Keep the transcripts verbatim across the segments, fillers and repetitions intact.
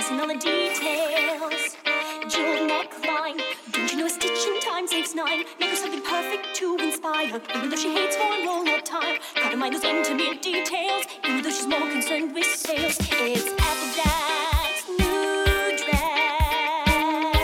on the details. Jewel neckline, don't you know a stitch in time saves nine? Make her something perfect to inspire, even though she hates formal all time. Gotta mind those intimate details, even though she's more concerned with sales. It's Applejack's new dress.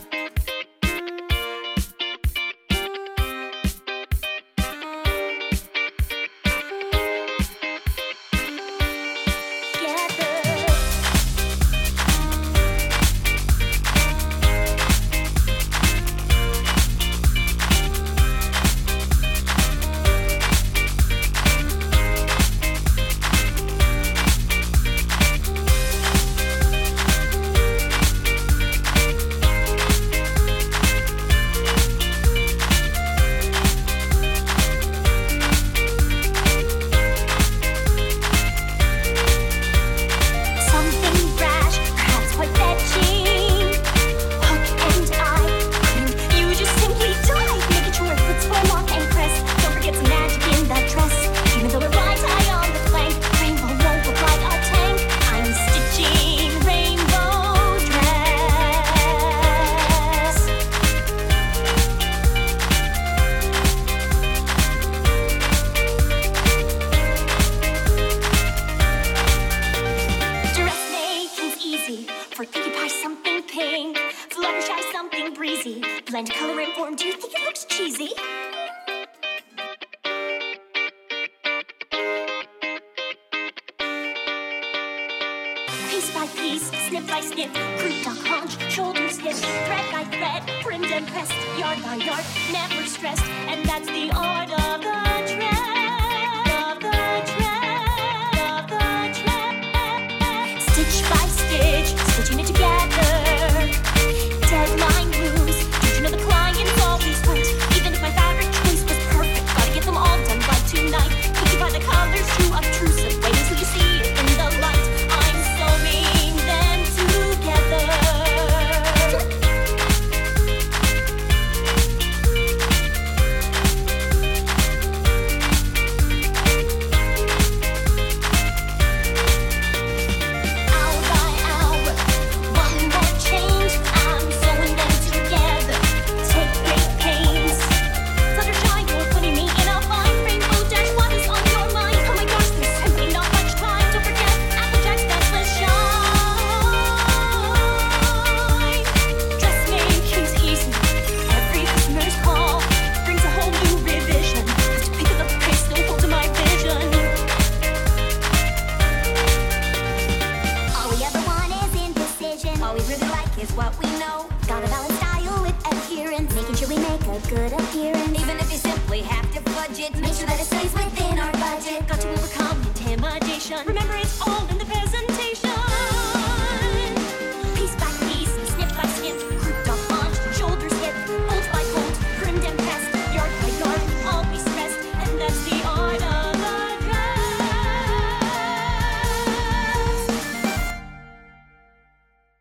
For Pinkie Pie, something pink. Fluttershy, something breezy. Blend color and form, do you think it looks cheesy? Piece by piece, snip by snip, creep down haunch, shoulders hip, thread by thread, trimmed and pressed, yard by yard, never stressed, and that's the art of the dress.